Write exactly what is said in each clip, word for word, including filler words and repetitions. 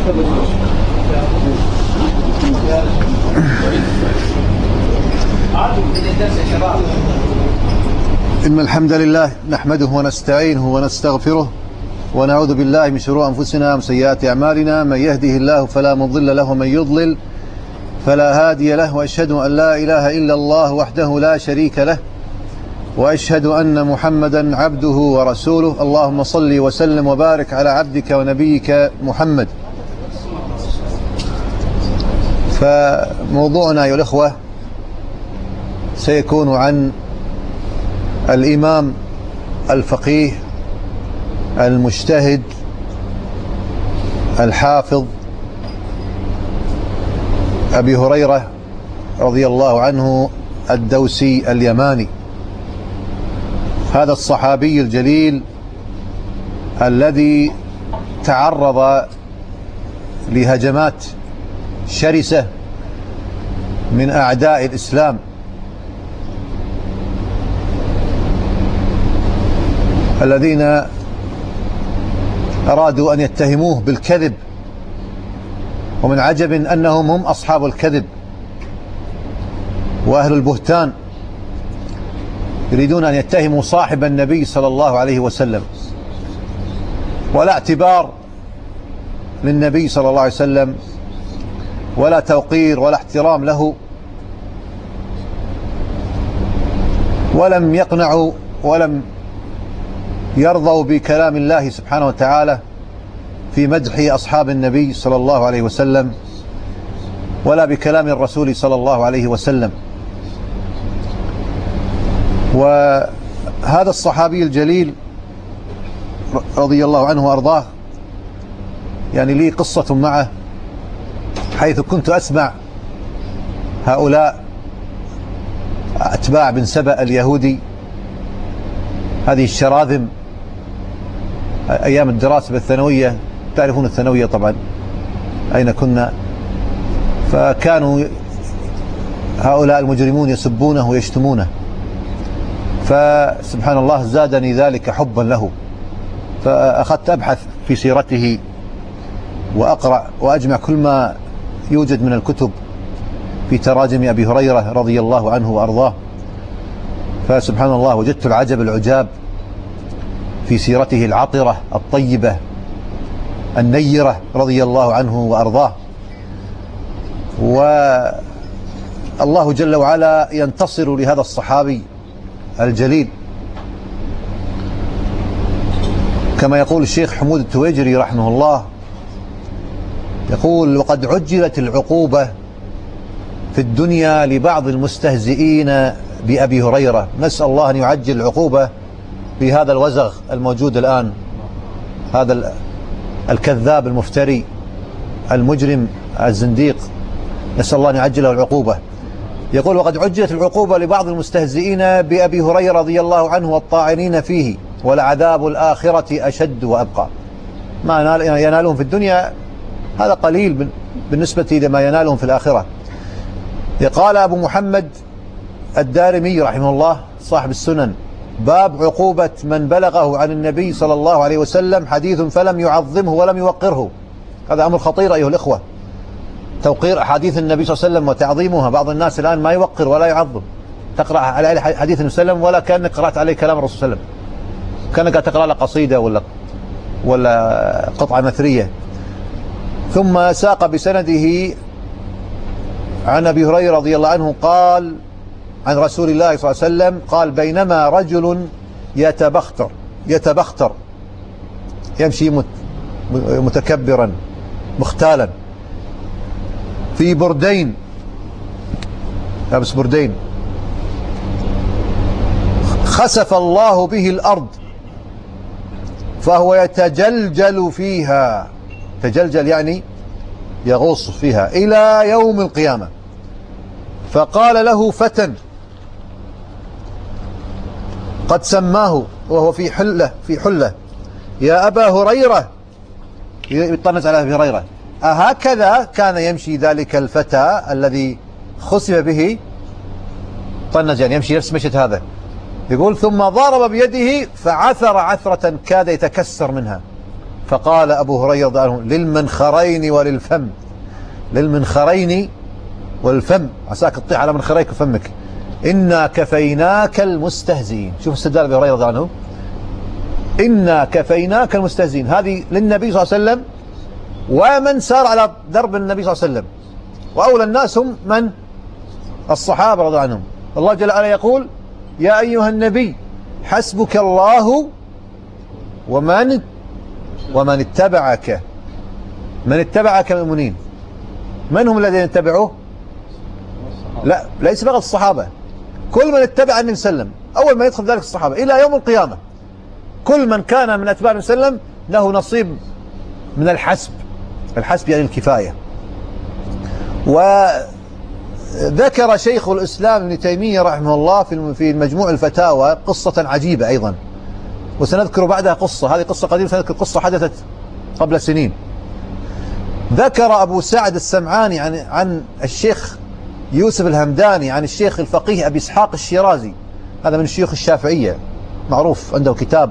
إن الحمد لله نحمده ونستعينه ونستغفره ونعوذ بالله من شرور أنفسنا ومن سيئات أعمالنا. من يهده الله فلا مضل له ومن يضلل فلا هادي له، وأشهد أن لا إله إلا الله وحده لا شريك له، وأشهد أن محمدا عبده ورسوله. اللهم صل وسلم وبارك على عبدك ونبيك محمد. فموضوعنا أيها الأخوة سيكون عن الإمام الفقيه المجتهد الحافظ أبي هريرة رضي الله عنه الدوسي اليماني، هذا الصحابي الجليل الذي تعرض لهجمات شرسة من أعداء الإسلام الذين أرادوا أن يتهموه بالكذب، ومن عجب أنهم هم أصحاب الكذب وأهل البهتان، يريدون أن يتهموا صاحب النبي صلى الله عليه وسلم، ولا اعتبار للنبي صلى الله عليه وسلم ولا توقير ولا احترام له، ولم يقنعوا ولم يرضوا بكلام الله سبحانه وتعالى في مدح أصحاب النبي صلى الله عليه وسلم، ولا بكلام الرسول صلى الله عليه وسلم. وهذا الصحابي الجليل رضي الله عنه وأرضاه يعني لي قصة معه، حيث كنت أسمع هؤلاء أتباع بن سبأ اليهودي، هذه الشراذم، أيام الدراسة بالثانوية، تعرفون الثانوية طبعا أين كنا، فكانوا هؤلاء المجرمون يسبونه ويشتمونه، فسبحان الله زادني ذلك حبا له، فأخذت أبحث في سيرته وأقرأ وأجمع كل ما يوجد من الكتب في تراجم أبي هريرة رضي الله عنه وأرضاه. فسبحان الله وجدت العجب العجاب في سيرته العطرة الطيبة النيرة رضي الله عنه وأرضاه. والله جل وعلا ينتصر لهذا الصحابي الجليل، كما يقول الشيخ حمود التويجري رحمه الله، يقول: وقد عجلت العقوبة في الدنيا لبعض المستهزئين بأبي هريرة. نسأل الله أن يعجل العقوبة بهذا الوزغ الموجود الآن، هذا الكذاب المفتري المجرم الزنديق، نسأل الله أن يعجل العقوبة. يقول: وقد عجلت العقوبة لبعض المستهزئين بأبي هريرة رضي الله عنه والطاعنين فيه، ولعذاب الآخرة أشد وأبقى. ما ينالهم في الدنيا هذا قليل بالنسبة لما ينالهم في الآخرة. قال أبو محمد الدارمي رحمه الله صاحب السنن: باب عقوبة من بلغه عن النبي صلى الله عليه وسلم حديث فلم يعظمه ولم يوقره. هذا أمر خطير أيها الإخوة، توقير أحاديث النبي صلى الله عليه وسلم وتعظيمها. بعض الناس الآن ما يوقر ولا يعظم، تقرأ على حديث النبي صلى الله عليه وسلم ولا كأنك قرأت عليه كلام الرسول صلى الله عليه وسلم، كأنك تقرأ له قصيدة ولا ولا قطعة مثرية. ثم ساق بسنده عن أبي هريرة رضي الله عنه قال عن رسول الله صلى الله عليه وسلم قال: بينما رجل يتبختر يتبختر يمشي متكبرا مختالا في بردين، لابس بردين، خسف الله به الأرض فهو يتجلجل فيها، تجلجل يعني يغوص فيها إلى يوم القيامة. فقال له فتى قد سماه وهو في حلة في حلة: يا أبا هريرة، يطنز على أبي هريرة: أهكذا كان يمشي ذلك الفتى الذي خسف به؟ طنز يعني يمشي نفس مشية هذا. يقول: ثم ضرب بيده فعثر عثرة كاد يتكسر منها، فقال أبو هريرة رضي الله عنه للمنخرين وللفم، للمنخرين والفم، عساك تطيح على منخريك وفمك، إنا كفيناك المستهزئين. شوف استدلال أبي هريرة رضي الله عنه، إنا كفيناك المستهزئين، هذه للنبي صلى الله عليه وسلم ومن سار على درب النبي صلى الله عليه وسلم، وأولى الناس هم من؟ الصحابة رضي الله عنهم. الله جل وعلا يقول يا أيها النبي حسبك الله ومن ومن اتبعك، من اتبعك من المؤمنين. من هم الذين اتبعوه؟ لا، ليس فقط الصحابة، كل من اتبع النبي صلى الله عليه وسلم أول ما يدخل ذلك الصحابة إلى يوم القيامة، كل من كان من أتباع النبي صلى الله عليه وسلم له نصيب من الحسب. الحسب يعني الكفاية. وذكر شيخ الإسلام ابن تيمية رحمه الله في مجموع الفتاوى قصة عجيبة أيضا، وسنذكر بعدها قصة، هذه قصة قديمة، سنذكر قصة حدثت قبل سنين. ذكر أبو سعد السمعاني عن عن الشيخ يوسف الهمداني عن الشيخ الفقيه أبي إسحاق الشيرازي، هذا من الشيوخ الشافعية معروف، عنده كتاب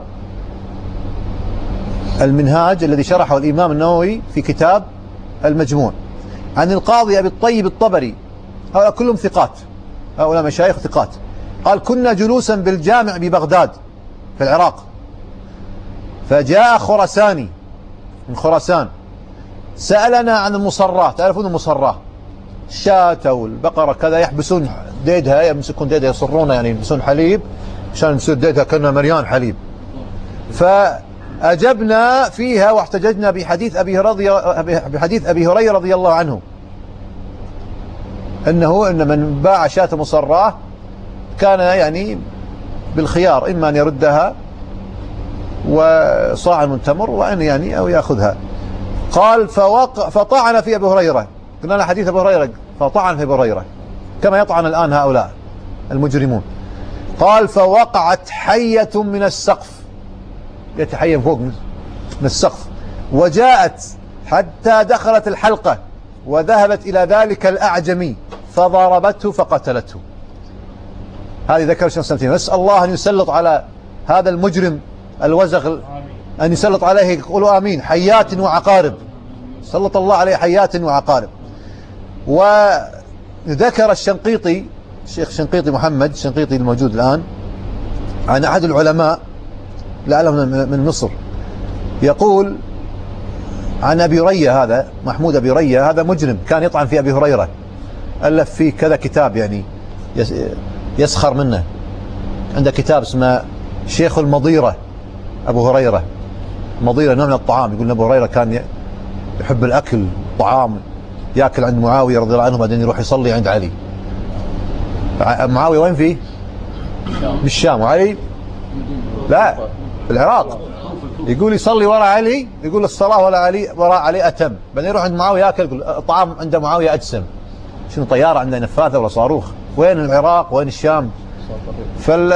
المنهاج الذي شرحه الإمام النووي في كتاب المجموع، عن القاضي أبي الطيب الطبري، هؤلاء كلهم ثقات، هؤلاء مشايخ ثقات. قال كنا جلوسا بالجامع ببغداد في العراق، فجاء خراساني من خراسان سألنا عن المصرات. تعرفون المصرات؟ الشاة والبقرة كذا يحبسون ديدها، يمسكون ديدها يصرونها، يعني يلبسون حليب عشان يصير ديدها كأنها مليان حليب. فأجبنا فيها واحتججنا بحديث أبي رضي بحديث أبي هريرة رضي الله عنه أنه إن من باع شاة مصراه كان يعني بالخيار، إما أن يردها وصاع من تمر وأن يعني أو يأخذها. قال فوق فطعن في أبي هريرة، قلنا له حديث أبي هريرة، فطعن في أبي هريرة كما يطعن الآن هؤلاء المجرمون. قال فوقعت حية من السقف، يتحية فوق من السقف، وجاءت حتى دخلت الحلقة وذهبت إلى ذلك الأعجمي فضربته فقتلته. هذه ذكر الشيخ سنتين. نسأل الله أن يسلط على هذا المجرم الوزغ، أن يسلط عليه، قولوا آمين، حيات وعقارب، سلط الله عليه حيات وعقارب. وذكر الشنقيطي، الشيخ شنقيطي محمد الشنقيطي الموجود الآن، عن أحد العلماء لعله من مصر، يقول عن أبي رية، هذا محمود أبي رية، هذا مجرم كان يطعن في أبي هريرة، ألف فيه كذا كتاب يعني يسخر منه. عنده كتاب اسمه شيخ المضيرة أبو هريرة، مضيرة نوع من الطعام، يقول أبو هريرة كان يحب الأكل، طعام، يأكل عند معاوية رضي الله عنه بعدين يروح يصلي عند علي. معاوية وين فيه؟ بالشام، وعلي لا في العراق. يقول يصلي وراء علي، يقول الصلاة ولا علي وراء علي أتم، بعدين يروح عند معاوية يأكل، يقول الطعام عند معاوية أجسم. شنو طيارة عنده نفاثة ولا صاروخ؟ وين العراق وين الشام؟ فال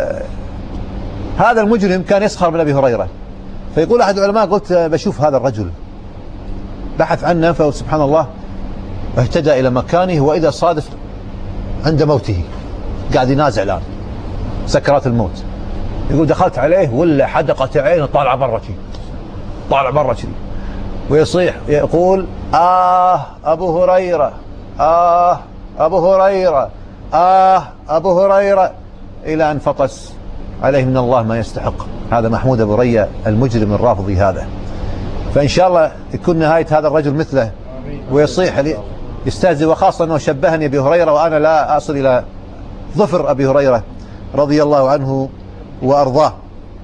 هذا المجرم كان يسخر من أبي هريرة. فيقول أحد العلماء قلت بشوف هذا الرجل، بحث عنه، فسبحان الله اهتدى إلى مكانه، وإذا صادف عند موته قاعد ينازع الآن سكرات الموت. يقول دخلت عليه ولا حدقت عينه طالع برا شي، طالع برا شي، ويصيح يقول آه أبو هريرة، آه أبو هريرة، آه أبو هريرة، إلى أن فطس عليه من الله ما يستحق. هذا محمود أبو رية المجرم الرافضي هذا. فإن شاء الله يكون نهاية هذا الرجل مثله ويصيح يستهزئ، وخاصة أنه شبهني أبي هريرة وأنا لا أصل إلى ظفر أبي هريرة رضي الله عنه وأرضاه.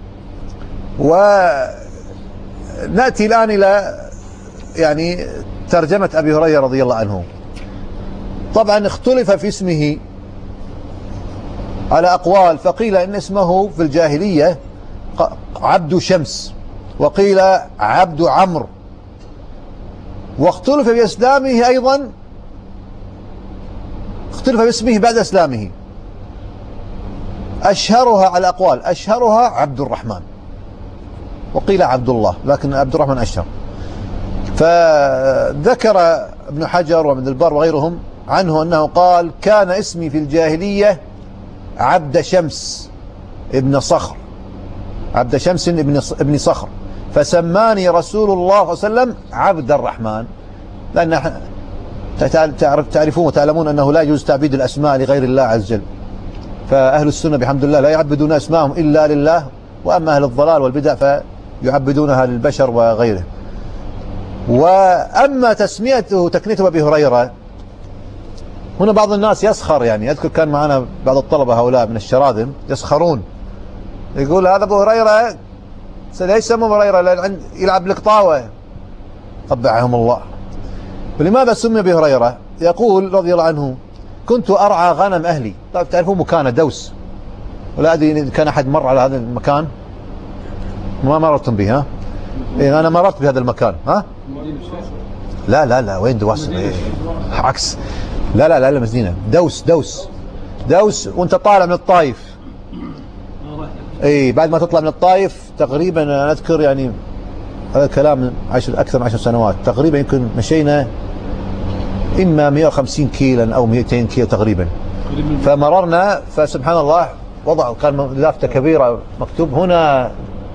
ونأتي الآن إلى يعني ترجمة أبي هريرة رضي الله عنه. طبعا اختلف في اسمه على أقوال، فقيل إن اسمه في الجاهلية عبد شمس، وقيل عبد عمرو، واختلف بإسلامه أيضا، اختلف باسمه بعد إسلامه. أشهرها على أقوال، أشهرها عبد الرحمن، وقيل عبد الله، لكن عبد الرحمن أشهر. فذكر ابن حجر وابن البر وغيرهم عنه أنه قال كان اسمي في الجاهلية عبد شمس ابن صخر، عبد شمس ابن ابن صخر، فسماني رسول الله صلى الله عليه وسلم عبد الرحمن، لأن تعرف تعرفون وتعلمون أنه لا يجوز تعبيد الأسماء لغير الله عز وجل، فأهل السنة بحمد الله لا يعبدون أسماءهم إلا لله، وأما أهل الضلال والبدع فيعبدونها للبشر وغيره. وأما تسميته تكنيته أبي هريرة، هنا بعض الناس يسخر، يعني أذكر كان معنا بعض الطلبة هؤلاء من الشراذم يسخرون، يقول هذا أبو هريرة ليس أبو هريرة يلعب لقطاوة قبعهم الله. فلماذا سمي أبي هريرة؟ يقول رضي الله عنه كنت أرعى غنم أهلي. طيب تعرفون مكان دوس، ولا أدري كان أحد مر على هذا المكان؟ ما مررتم به؟ ها؟ إيه أنا مررت بهذا المكان. ها؟ لا لا لا وين دوس؟ إيه عكس. لا لا لا لا مدينة دوس دوس دوس وأنت طالع من الطائف. إيه بعد ما تطلع من الطائف تقريبا أنا أذكر، يعني هذا كلام عشر أكثر من عشر سنوات تقريبا، يمكن مشينا إما مئة وخمسين كيلا أو مئتين كيلو تقريبا. فمررنا فسبحان الله وضعوا كان لافتة كبيرة مكتوب هنا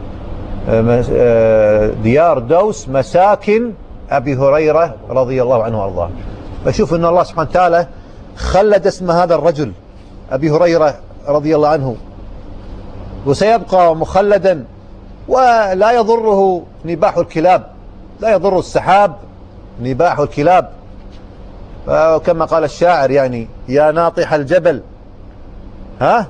ديار دوس مساكن أبي هريرة رضي الله عنه وأرضاه. فشوف أن الله سبحانه وتعالى خلد اسم هذا الرجل أبي هريرة رضي الله عنه، وسيبقى مخلدا، ولا يضره نباح الكلاب، لا يضر السحاب نباح الكلاب. كما قال الشاعر يعني يا ناطح الجبل ها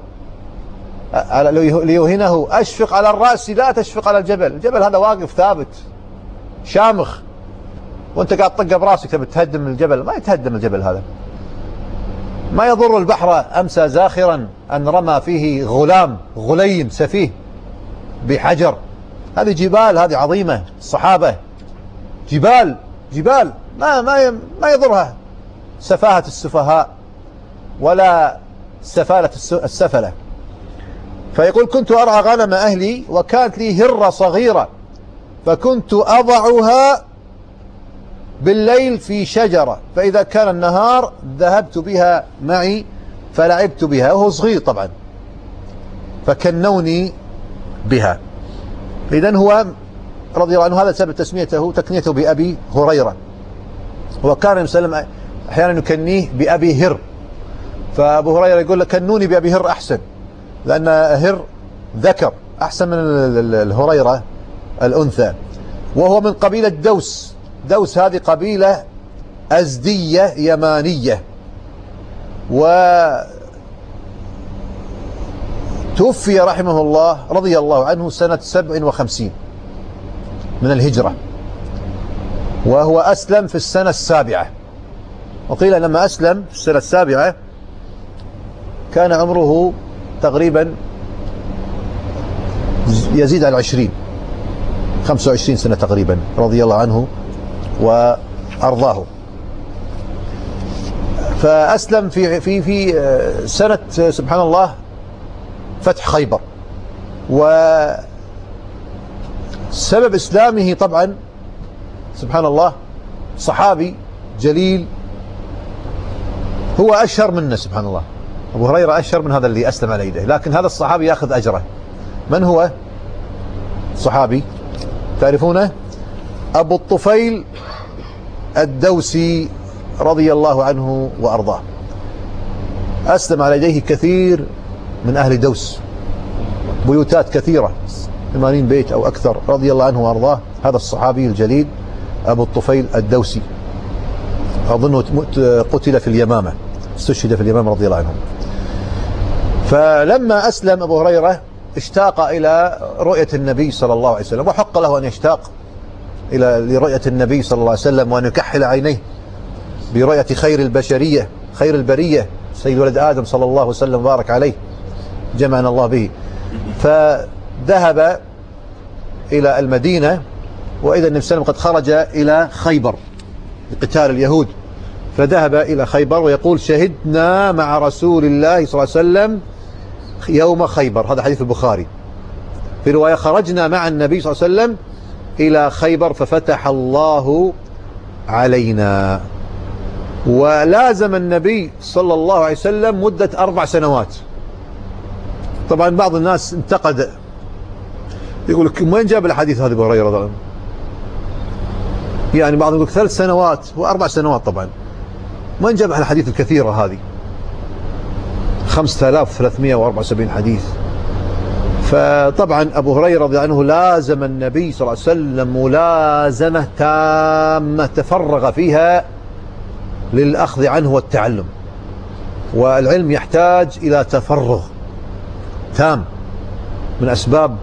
ليوهنه أشفق على الرأس لا تشفق على الجبل. الجبل هذا واقف ثابت شامخ، وانت قاعد تطقه براسك تبي تهدم الجبل، ما يتهدم الجبل هذا. ما يضر البحر أمسى زاخرا أن رمى فيه غلام غليم سفيه بحجر. هذه جبال، هذه عظيمة، الصحابة جبال جبال ما ما ما يضرها سفاهة السفهاء ولا سفالة السفلة. فيقول كنت أرعى غنم أهلي وكانت لي هرة صغيرة فكنت أضعها بالليل في شجرة، فإذا كان النهار ذهبت بها معي فلعبت بها، وهو صغير طبعا، فكنوني بها. إذن هو رضي الله عنه هذا سبب تسميته تكنيته بأبي هريرة. وكان النبي صلى الله عليه وسلم أحيانا يكنيه بأبي هر، فأبو هريرة يقول لك كنوني بأبي هر أحسن، لأن هر ذكر أحسن من الهريرة الأنثى. وهو من قبيلة دوس. دوس هذه قبيلة أزدية يمانية، وتوفي رحمه الله رضي الله عنه سنة سبع وخمسين من الهجرة، وهو أسلم في السنة السابعة. وقيل لما أسلم في السنة السابعة كان عمره تقريبا يزيد على العشرين، خمسة وعشرين سنة تقريبا رضي الله عنه وأرضاه. فأسلم في في في سنة سبحان الله فتح خيبر. وسبب إسلامه طبعا سبحان الله صحابي جليل هو أشهر منه سبحان الله. أبو هريرة أشهر من هذا اللي أسلم على يده، لكن هذا الصحابي يأخذ أجره. من هو صحابي تعرفونه؟ أبو الطفيل الدوسي رضي الله عنه وأرضاه. أسلم على يديه كثير من أهل دوس، بيوتات كثيرة ثمانين بيت أو أكثر رضي الله عنه وأرضاه. هذا الصحابي الجليل أبو الطفيل الدوسي، أظنه قتل في اليمامة، استشهد في اليمامة رضي الله عنه. فلما أسلم أبو هريرة اشتاق إلى رؤية النبي صلى الله عليه وسلم، وحق له أن يشتاق إلى لرؤية النبي صلى الله عليه وسلم، وأن يكحل عينيه برؤية خير البشرية خير البرية سيد ولد آدم صلى الله عليه وسلم وبارك عليه جمعنا الله به. فذهب إلى المدينة، وإذا النبي صلى الله عليه وسلم قد خرج إلى خيبر لقتال اليهود، فذهب إلى خيبر ويقول شهدنا مع رسول الله صلى الله عليه وسلم يوم خيبر. هذا حديث البخاري. في رواية خرجنا مع النبي صلى الله عليه وسلم إلى خيبر ففتح الله علينا. ولازم النبي صلى الله عليه وسلم مدة أربع سنوات. طبعا بعض الناس انتقد يقول لك وين جاب الحديث هذا أبو هريرة رضي الله عنه؟ يعني بعضهم يقول ثلاث سنوات وأربع سنوات طبعا، وين جاب الحديث الكثيرة هذه؟ خمسة آلاف وثلاثمئة وأربعة وسبعين حديث. فطبعا أبو هريرة رضي الله عنه لازم النبي صلى الله عليه وسلم ملازمة تامة تفرغ فيها للأخذ عنه والتعلم، والعلم يحتاج إلى تفرغ تام. من أسباب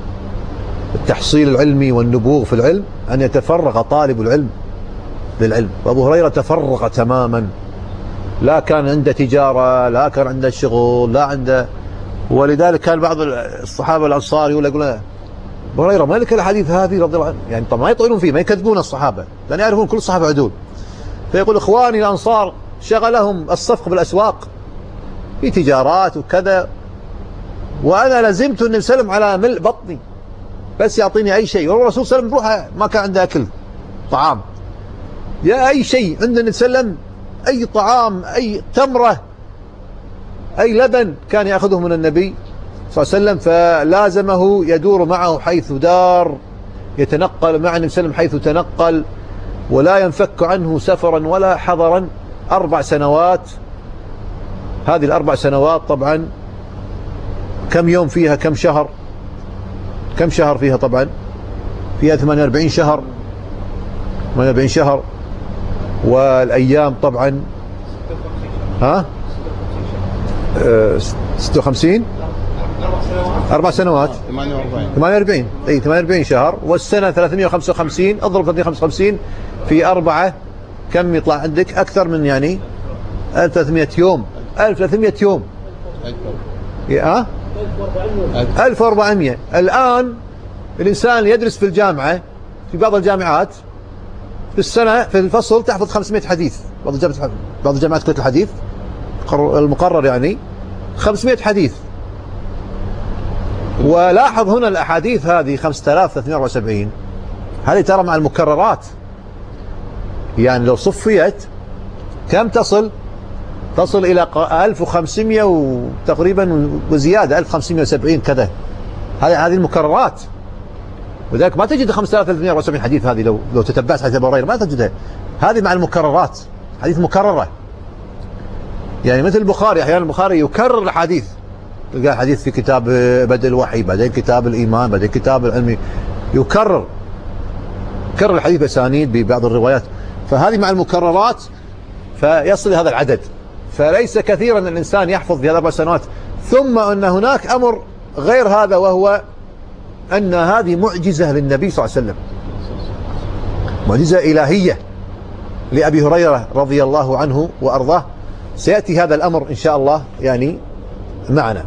التحصيل العلمي والنبوغ في العلم أن يتفرغ طالب العلم للعلم، وأبو هريرة تفرغ تماما، لا كان عنده تجارة، لا كان عنده شغل، لا عنده. ولذلك كان بعض الصحابة الأنصار يقول يقول أبو هريرة ما لك الحديث هذه رضي الله عنه، يعني طبعا ما يطولون فيه، ما يكذبون الصحابة لأن يعرفون كل الصحابة عدول. فيقول إخواني الأنصار شغلهم الصفق بالأسواق في تجارات وكذا، وأنا لزمت النبي صلى الله عليه وسلم على ملء بطني، بس يعطيني أي شيء. والرسول صلى الله عليه وسلم روحه ما كان عنده أكل طعام، يا أي شيء عند النبي صلى الله عليه وسلم، أي طعام، أي تمرة، أي لبن كان يأخذه من النبي صلى الله عليه وسلم. فلازمه يدور معه حيث دار، يتنقل مع النبي صلى الله عليه وسلم حيث تنقل، ولا ينفك عنه سفرا ولا حضرا. أربع سنوات، هذه الأربع سنوات طبعا كم يوم فيها؟ كم شهر؟ كم شهر فيها؟ طبعا فيها ثمانية وأربعين شهر، ثمانية وأربعين شهر. والأيام طبعا ها أه ستة وخمسين، أربع سنوات ثمانية وأربعين، أي ثمانية وأربعين شهر. والسنة ثلاثمئة وخمسة وخمسين، اضرب ثلاثمئة وخمسة وخمسين في أربعة، كم يطلع عندك؟ أكثر من يعني ألف وثلاثمئة يوم، ألف وثلاثمئة يوم، ها ألف وأربعمئة. الآن الإنسان يدرس في الجامعة، في بعض الجامعات في السنة في الفصل تحفظ خمسمئة حديث، بعض الجامعات بعض الجامعات كلية الحديث المقرر يعني خمسمئة حديث. ولاحظ هنا الأحاديث هذه خمسة آلاف وثلاثمئة وأربعة وسبعين، هذه ترى مع المكررات، يعني لو صفيت كم تصل؟ تصل إلى ألف وخمسمئة وتقريبا وزيادة، ألف وخمسمئة وسبعين كذا. هذه هذه المكررات، وذلك ما تجد خمسة آلاف وثلاثمئة وأربعة وسبعين حديث هذه. لو لو تتبعت حديث أبو هريرة ما تجدها، هذه مع المكررات، حديث مكررة. يعني مثل البخاري، أحيانا البخاري يكرر الحديث، تلقى حديث في كتاب بدء الوحي، بعدين كتاب الإيمان، بعدين كتاب العلم، يكرر كرر الحديث بأسانيد ببعض الروايات. فهذه مع المكررات فيصل هذا العدد. فليس كثيرا أن الإنسان يحفظ في هذه الأربع سنوات. ثم أن هناك أمر غير هذا، وهو أن هذه معجزة للنبي صلى الله عليه وسلم، معجزة إلهية لأبي هريرة رضي الله عنه وأرضاه. سيأتي هذا الأمر إن شاء الله يعني معنا.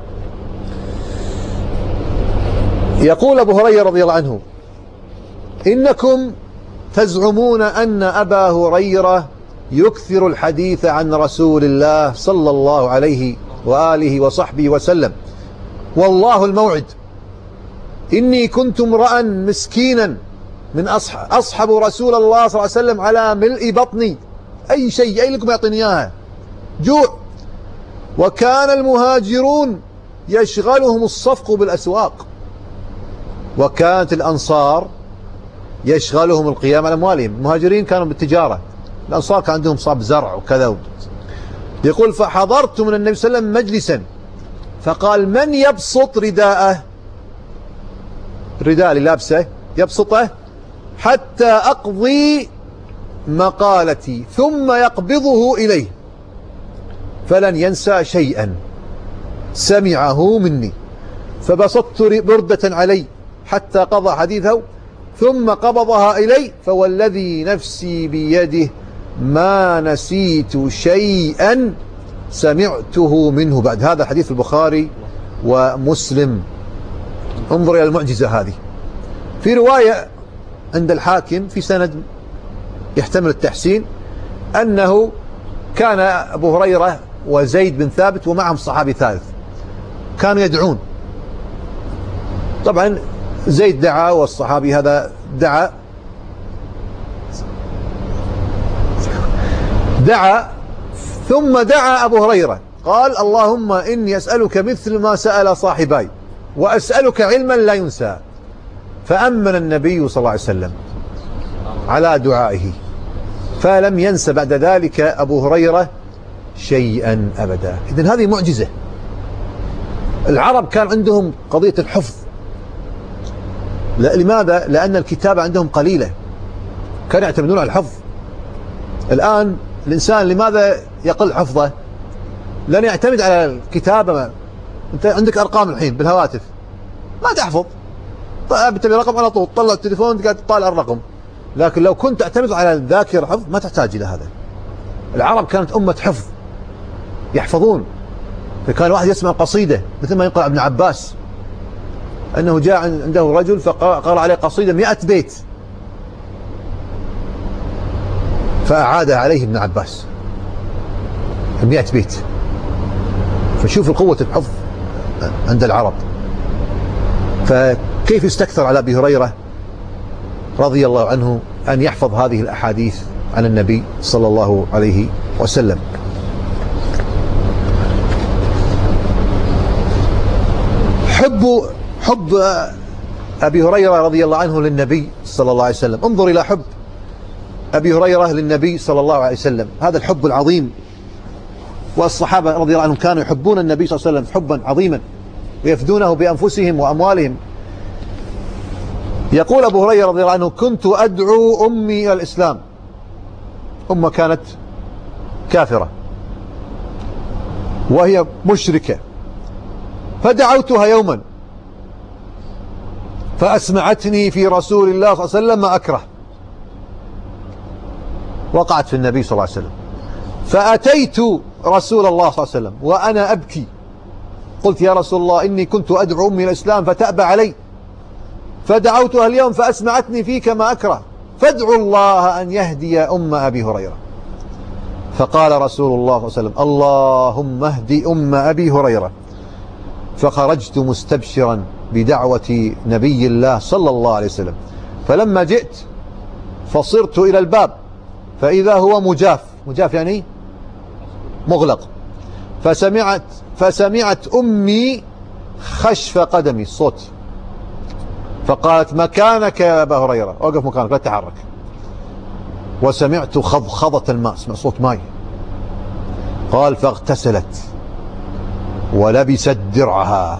يقول أبو هريرة رضي الله عنه: إنكم تزعمون أن أبا هريرة يكثر الحديث عن رسول الله صلى الله عليه وآله وصحبه وسلم، والله الموعد، إني كنت امرأ مسكينا من أصح أصحب رسول الله صلى الله عليه وسلم على ملء بطني، أي شيء أي لكم يعطيني إياها، جوع. وكان المهاجرون يشغلهم الصفق بالأسواق، وكانت الأنصار يشغلهم القيام على أموالهم. المهاجرين كانوا بالتجارة، الأنصار كان عندهم صاب زرع وكذا. يقول: فحضرت من النبي صلى الله عليه وسلم مجلسا فقال: من يبسط رداءه، الرداء اللي لابسه يبسطه حتى أقضي مقالتي ثم يقبضه إليه فلن ينسى شيئا سمعه مني. فبسطت بردة علي حتى قضى حديثه ثم قبضها إلي، فوالذي نفسي بيده ما نسيت شيئا سمعته منه بعد. هذا حديث البخاري ومسلم. انظر إلى المعجزة هذه. في رواية عند الحاكم في سند يحتمل التحسين أنه كان أبو هريرة وزيد بن ثابت ومعهم صحابي ثالث كانوا يدعون. طبعا زيد دعا والصحابي هذا دعا دعا ثم دعا أبو هريرة قال: اللهم إني أسألك مثل ما سأل صاحباي وأسألك علما لا ينسى فأمن النبي صلى الله عليه وسلم على دعائه، فلم ينس بعد ذلك أبو هريرة شيئا أبدا. إذن هذه معجزة. العرب كان عندهم قضية الحفظ. لماذا؟ لأن الكتابة عندهم قليلة، كانوا يعتمدون على الحفظ. الآن الإنسان لماذا يقل حفظه؟ لن يعتمد على الكتابة. أنت عندك أرقام الحين بالهواتف ما تحفظ، بتبي رقم على طول تطلع التليفون قاعد تطالع الرقم. لكن لو كنت تعتمد على الذاكرة حفظ ما تحتاج إلى هذا. العرب كانت أمة حفظ، يحفظون. فكان واحد يسمع قصيدة مثل ما ينقل ابن عباس أنه جاء عنده رجل فقرأ عليه قصيدة مئة بيت فأعاد عليه ابن عباس مئة بيت. فشوف القوة الحفظ عند العرب. فكيف يستكثر على أبي هريرة رضي الله عنه أن يحفظ هذه الأحاديث عن النبي صلى الله عليه وسلم. حب حب أبي هريرة رضي الله عنه للنبي صلى الله عليه وسلم. انظر إلى حب أبي هريرة للنبي صلى الله عليه وسلم، هذا الحب العظيم. والصحابة رضي الله عنهم كانوا يحبون النبي صلى الله عليه وسلم حبا عظيما ويفدونه بأنفسهم وأموالهم. يقول أبو هريرة رضي الله عنه: كنت أدعو أمي إلى الإسلام. أمه كانت كافرة وهي مشركة، فدعوتها يوما فأسمعتني في رسول الله صلى الله عليه وسلم ما أكره. وقعت في النبي صلى الله عليه وسلم، فأتيت رسول الله صلى الله عليه وسلم وأنا أبكي، قلت: يا رسول الله إني كنت أدعو أمي إلى الإسلام فتأبى علي، فدعوتها اليوم فأسمعتني فيك ما أكره، فادعوا الله أن يهدي أم أبي هريرة. فقال رسول الله صلى الله عليه وسلم: اللهم اهدي أم أبي هريرة. فخرجت مستبشرا بدعوة نبي الله صلى الله عليه وسلم. فلما جئت فصرت إلى الباب فإذا هو مجاف، مجاف يعني مغلق. فسمعت فسمعت أمي خشف قدمي، الصوت، فقالت: مكانك يا أبا هريرة، أوقف مكانك لا تتحرك. وسمعت خضخضة الماء، سمع صوت ماء. قال: فاغتسلت ولبست درعها،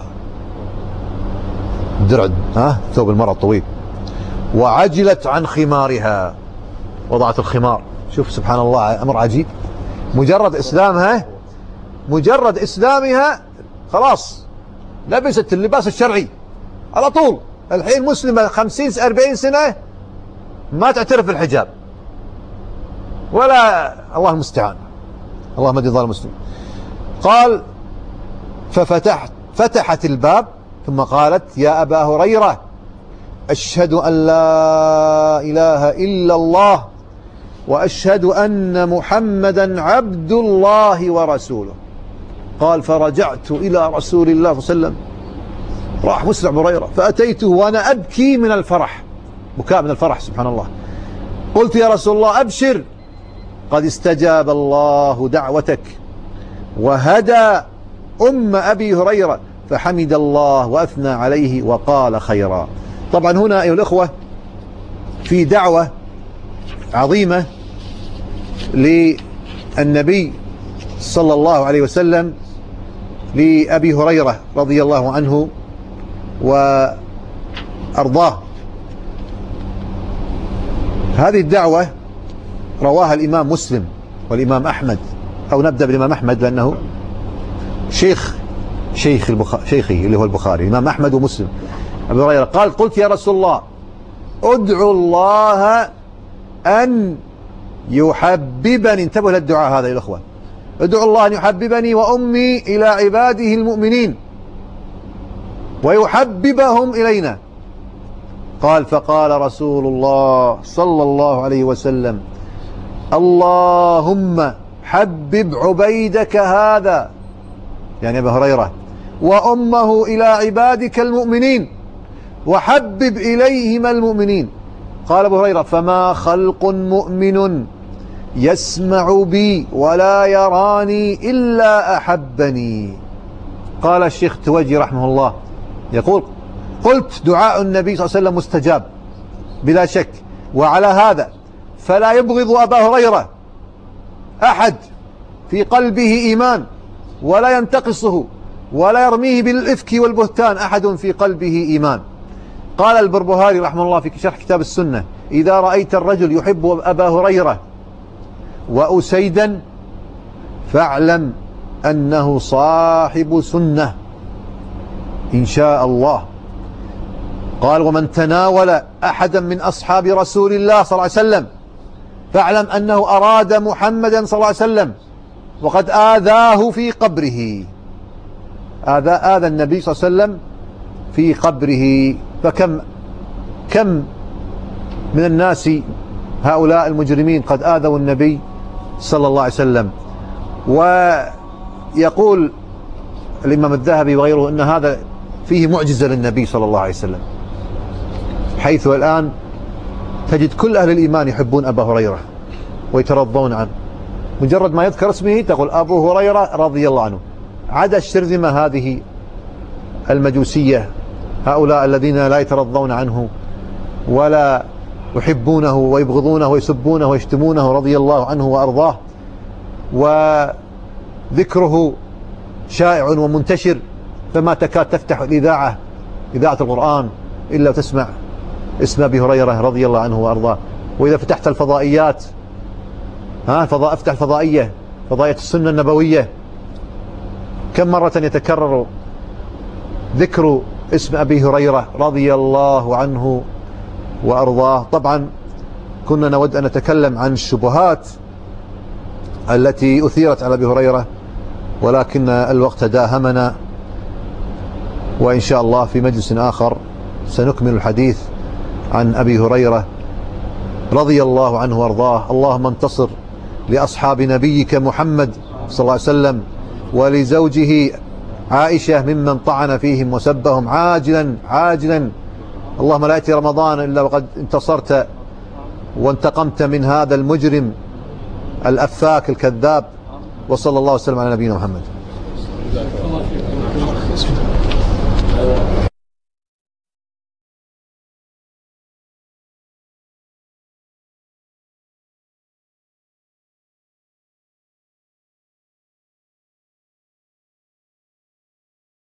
درع ها ثوب المرأة الطويل، وعجلت عن خمارها، وضعت الخمار. شوف سبحان الله، أمر عجيب. مجرد إسلامها مجرد إسلامها خلاص لبست اللباس الشرعي على طول. الحين مسلمة خمسين أربعين سنة ما تعترف بالحجاب ولا، الله المستعان، اللهم اهد ضال المسلم. قال: ففتحت فتحت الباب ثم قالت: يا أبا هريرة، أشهد أن لا إله إلا الله وأشهد أن محمدا عبد الله ورسوله. قال: فرجعت إلى رسول الله صلى الله عليه وسلم، راح مسرع أبو هريرة، فأتيته وأنا أبكي من الفرح، بكاء من الفرح سبحان الله. قلت: يا رسول الله أبشر، قد استجاب الله دعوتك وهدى أم أبي هريرة. فحمد الله وأثنى عليه وقال خيرا. طبعا هنا أيها الأخوة في دعوة عظيمة للنبي صلى الله عليه وسلم لأبي هريرة رضي الله عنه وأرضاه. هذه الدعوة رواها الإمام مسلم والإمام أحمد، أو نبدأ بالإمام أحمد لأنه شيخ شيخ البخاري، شيخي اللي هو البخاري، الإمام أحمد ومسلم. أبي هريرة قال: قلت يا رسول الله ادعو الله أن يحببني، انتبهوا للدعاء هذا يا الأخوة، ادعو الله أن يحببني وأمي إلى عباده المؤمنين ويحببهم إلينا. قال: فقال رسول الله صلى الله عليه وسلم: اللهم حبب عبيدك هذا، يعني أبا هريرة، وأمه إلى عبادك المؤمنين وحبب إليهما المؤمنين. قال أبو هريرة: فما خلق مؤمن يسمع بي ولا يراني إلا أحبني. قال الشيخ توجي رحمه الله يقول: قلت دعاء النبي صلى الله عليه وسلم مستجاب بلا شك. وعلى هذا فلا يبغض أبا هريرة أحد في قلبه إيمان ولا ينتقصه ولا يرميه بالإفك والبهتان أحد في قلبه إيمان. قال البربهاري رحمه الله في شرح كتاب السنة: إذا رأيت الرجل يحب أبا هريرة وأسيدا فاعلم أنه صاحب سنة إن شاء الله. قال: ومن تناول أحدا من أصحاب رسول الله صلى الله عليه وسلم فاعلم أنه أراد محمدا صلى الله عليه وسلم وقد آذاه في قبره. آذى, آذى النبي صلى الله عليه وسلم في قبره. فكم كم من الناس هؤلاء المجرمين قد آذوا النبي صلى الله عليه وسلم. ويقول الإمام الذهبي وغيره أن هذا فيه معجزة للنبي صلى الله عليه وسلم، حيث الآن تجد كل أهل الإيمان يحبون أبا هريرة ويترضون عنه، مجرد ما يذكر اسمه تقول أبو هريرة رضي الله عنه. عدا الشرذمة هذه المجوسية، هؤلاء الذين لا يترضون عنه ولا يحبونه ويبغضونه ويسبونه ويشتمونه رضي الله عنه وأرضاه، وذكره شائع ومنتشر، فما تكاد تفتح الإذاعة إذاعة القرآن إلا وتسمع اسم أبي هريرة رضي الله عنه وأرضاه. وإذا فتحت الفضائيات، ها فضاء افتح الفضائية، فضائية السنة النبوية، كم مرة يتكرر ذكر اسم أبي هريرة رضي الله عنه وأرضاه. طبعا كنا نود أن نتكلم عن الشبهات التي أثيرت على أبي هريرة، ولكن الوقت داهمنا، وإن شاء الله في مجلس آخر سنكمل الحديث عن أبي هريرة رضي الله عنه وارضاه. اللهم انتصر لأصحاب نبيك محمد صلى الله عليه وسلم ولزوجه عائشة ممن طعن فيهم وسبهم عاجلا عاجلا. اللهم لا يأتي رمضان إلا وقد انتصرت وانتقمت من هذا المجرم الأفاك الكذاب. وصلى الله وسلم على نبينا محمد.